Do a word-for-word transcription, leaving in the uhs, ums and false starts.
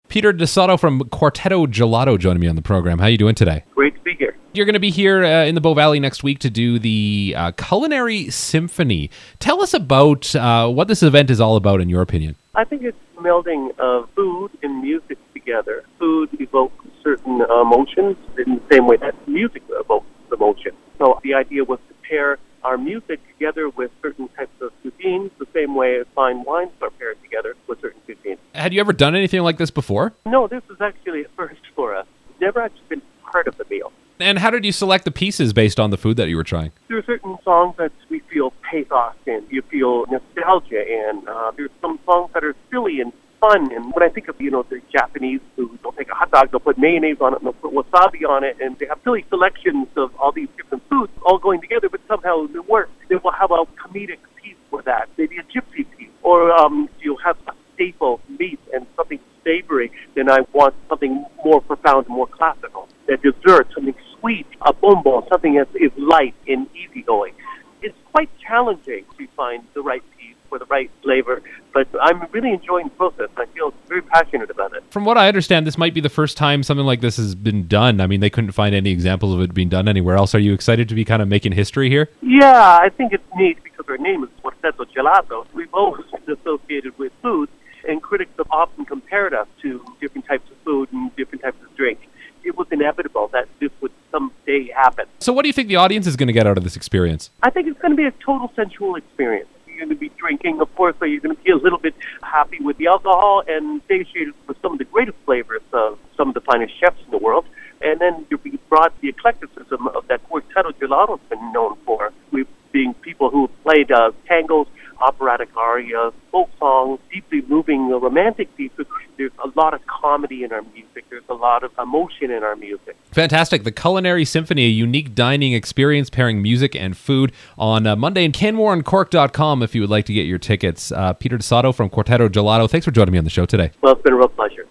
Peter DeSoto from Quartetto Gelato joining me on the program. How are you doing today? Great to be here. You're going to be here uh, in the Bow Valley next week to do the uh, Culinary Symphony. Tell us about uh, what this event is all about, in your opinion. I think it's melding of food and music together. Food evokes certain emotions in the same way that music evokes emotion. So the idea was to pair our music together with certain types of cuisines, the same way fine wines are paired together with certain cuisines. Had you ever done anything like this before? No, this is actually a first for us. Never actually been part of the meal. And how did you select the pieces based on the food that you were trying? There are certain songs that we feel pathos in, you feel nostalgia in. Uh, there's some songs that are silly and fun. And when I think of, you know, the Japanese food, they'll take a hot dog, they'll put mayonnaise on it, and they'll put wasabi on it, and they have silly selections of all these different foods all going together, but somehow it works. They will have a comedic piece for that, maybe a gypsy piece, or um, you'll have a staple meat and something savory. Then I want something more profound, more classical. A dessert, something sweet, a bonbon, something that is light and easygoing. It's quite challenging to find the right piece for the right flavor, but I'm really enjoying the process. I feel very passionate about it. From what I understand, this might be the first time something like this has been done. I mean, they couldn't find any examples of it being done anywhere else. Are you excited to be kind of making history here? Yeah, I think it's neat because our name is Quartetto Gelato. We've always been associated with food, and critics have often compared us to different types of food and different types of drink. It was inevitable that this would someday happen. So what do you think the audience is going to get out of this experience? I think it's going to be a total sensual experience. You're going to be drinking, of course, so you're going to be a little bit happy with the alcohol and satiated with some of the greatest flavors of some of the finest chefs in the world. And then you'll be brought the eclecticism of that Quartetto Gelato has been known for. We've been people who have played uh, tangos, operatic arias, folk songs, deeply moving uh, romantic pieces. There's a lot of comedy in our music. There's a lot of emotion in our music. Fantastic. The Culinary Symphony, a unique dining experience pairing music and food on uh, Monday. And Canmore and Cork dot com if you would like to get your tickets. Uh, Peter DeSoto from Quartetto Gelato, thanks for joining me on the show today. Well, it's been a real pleasure.